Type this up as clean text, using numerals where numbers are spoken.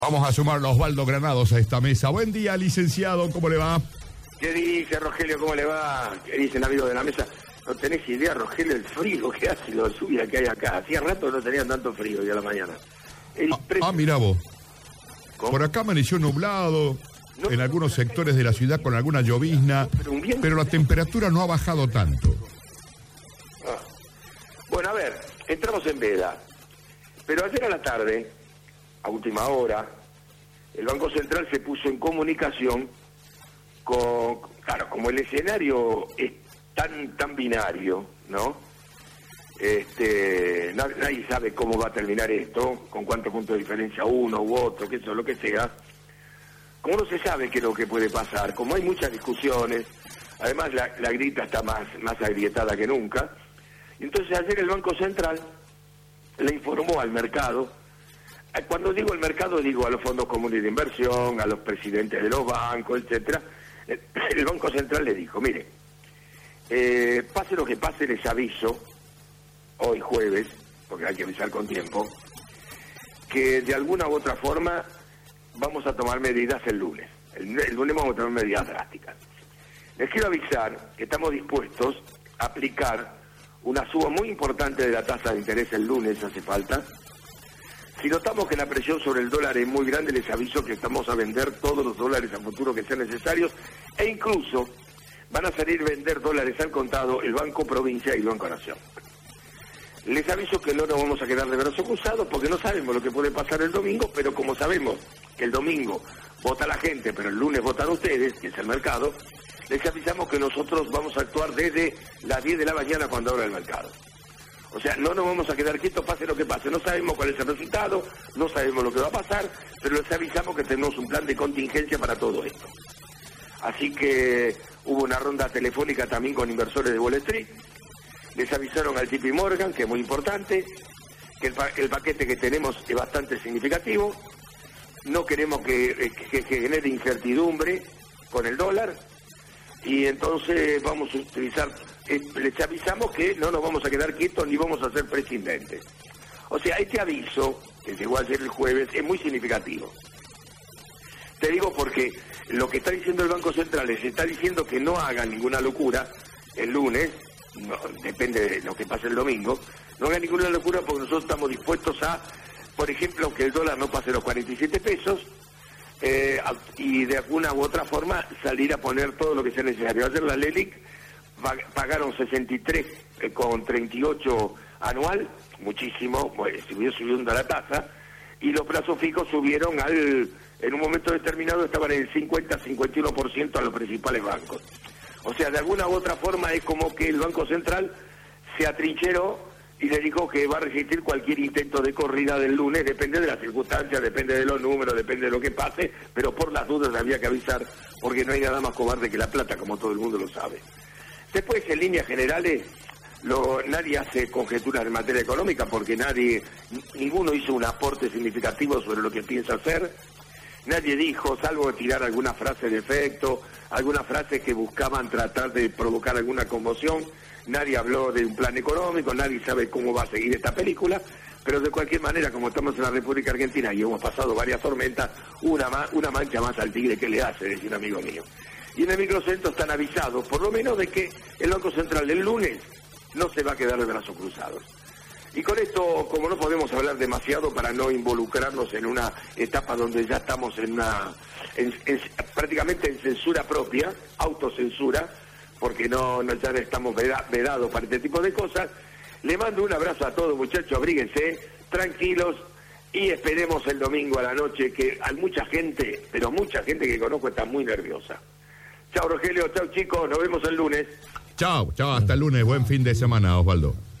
Vamos a sumar a Osvaldo Granados a esta mesa. Buen día, licenciado, ¿cómo le va? ¿Qué dice, Rogelio? ¿Cómo le va? ¿Qué dicen, amigos de la mesa? No tenés idea, Rogelio, el frío que hace, lo lluvia que hay acá. Hacía rato no tenían tanto frío ya a la mañana. Mirá vos. ¿Cómo? Por acá amaneció nublado, en algunos sectores de la ciudad con alguna llovizna, pero la temperatura no ha bajado tanto. Bueno, a ver, entramos en veda. Pero ayer a la tarde, a última hora, el Banco Central se puso en comunicación con, claro, como el escenario es tan binario, ¿no? Nadie sabe cómo va a terminar esto, con cuántos puntos de diferencia uno u otro, que eso, lo que sea. Como no se sabe qué es lo que puede pasar, como hay muchas discusiones, además la grita está más agrietada que nunca, y entonces ayer el Banco Central le informó al mercado. Cuando digo el mercado, digo a los fondos comunes de inversión, a los presidentes de los bancos, etcétera. El Banco Central le dijo, mire, pase lo que pase, les aviso, hoy jueves, porque hay que avisar con tiempo, que de alguna u otra forma vamos a tomar medidas el lunes. El lunes vamos a tomar medidas drásticas. Les quiero avisar que estamos dispuestos a aplicar una suba muy importante de la tasa de interés el lunes, hace falta. Si notamos que la presión sobre el dólar es muy grande, les aviso que estamos a vender todos los dólares a futuro que sean necesarios, e incluso van a salir a vender dólares al contado el Banco Provincia y el Banco Nación. Les aviso que no nos vamos a quedar de brazos cruzados porque no sabemos lo que puede pasar el domingo, pero como sabemos que el domingo vota la gente, pero el lunes votan ustedes, que es el mercado, les avisamos que nosotros vamos a actuar desde las 10 de la mañana cuando abra el mercado. O sea, no nos vamos a quedar quietos, pase lo que pase. No sabemos cuál es el resultado, no sabemos lo que va a pasar, pero les avisamos que tenemos un plan de contingencia para todo esto. Así que hubo una ronda telefónica también con inversores de Wall Street. Les avisaron al JP Morgan, que es muy importante, que el paquete que tenemos es bastante significativo. No queremos que genere incertidumbre con el dólar. Y entonces vamos a utilizar, les avisamos que no nos vamos a quedar quietos ni vamos a ser prescindentes. O sea, este aviso, que llegó ayer el jueves, es muy significativo. Te digo porque lo que está diciendo el Banco Central les está diciendo que no hagan ninguna locura el lunes, no, depende de lo que pase el domingo, no hagan ninguna locura porque nosotros estamos dispuestos a, por ejemplo, que el dólar no pase los 47 pesos, y de alguna u otra forma salir a poner todo lo que sea necesario. Ayer la LELIC pagaron 63,38 anual, muchísimo, pues, subiendo la tasa, y los plazos fijos subieron en un momento determinado estaban en el 50-51% a los principales bancos. O sea, de alguna u otra forma es como que el Banco Central se atrincheró y le dijo que va a resistir cualquier intento de corrida del lunes, depende de las circunstancias, depende de los números, depende de lo que pase, pero por las dudas había que avisar, porque no hay nada más cobarde que la plata, como todo el mundo lo sabe. Después, en líneas generales, nadie hace conjeturas en materia económica, porque ninguno hizo un aporte significativo sobre lo que piensa hacer. Nadie dijo, salvo tirar alguna frase de efecto, algunas frases que buscaban tratar de provocar alguna conmoción. Nadie habló de un plan económico, nadie sabe cómo va a seguir esta película, pero de cualquier manera, como estamos en la República Argentina y hemos pasado varias tormentas, una mancha más al tigre que le hace, decía un amigo mío. Y en el microcentro están avisados, por lo menos, de que el Banco Central el lunes no se va a quedar de brazos cruzados. Y con esto, como no podemos hablar demasiado para no involucrarnos en una etapa donde ya estamos prácticamente en censura propia, autocensura, porque ya estamos vedados para este tipo de cosas, le mando un abrazo a todos, muchachos, abríguense, tranquilos, y esperemos el domingo a la noche, que hay mucha gente, pero mucha gente que conozco está muy nerviosa. Chao, Rogelio, chao, chicos, nos vemos el lunes. Chao, hasta el lunes, buen fin de semana, Osvaldo.